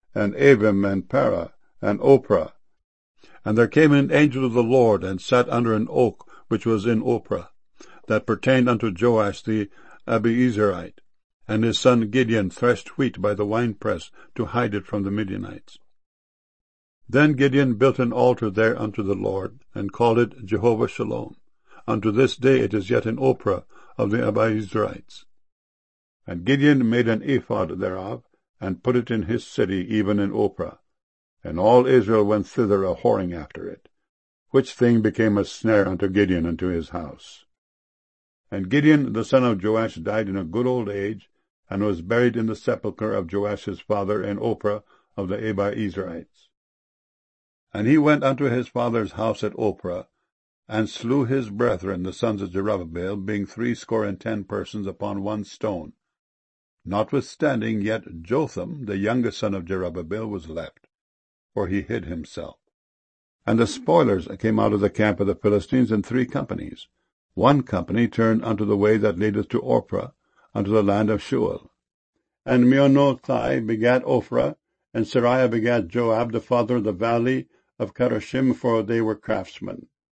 and Avim, and Parah, and Ophrah. And there came an angel of the Lord, and sat under an oak which was in Ophrah, that pertained unto Joash the Abiezrite. And his son Gideon threshed wheat by the winepress, to hide it from the Midianites. Then Gideon built an altar there unto the Lord, and called it Jehovah Shalom. Unto this day it is yet in Ophrah of the Abiezrites. And Gideon made an ephod thereof, and put it in his city, even in Ophrah. And all Israel went thither a-whoring after it, which thing became a snare unto Gideon and to his house. And Gideon the son of Joash died in a good old age, and was buried in the sepulchre of Joash his father in Ophrah of the Abiezrites. And he went unto his father's house at Ophrah, and slew his brethren the sons of Jerubbaal, being 70 persons upon one stone. Notwithstanding, yet Jotham, the youngest son of Jerubbaal, was left, for he hid himself. And the spoilers came out of the camp of the Philistines in 3 companies. One company turned unto the way that leadeth to Ophrah, unto the land of Shual. And Meonothai begat Ophrah, and Sariah begat Joab, the father of the valley of Karashim, for they were craftsmen.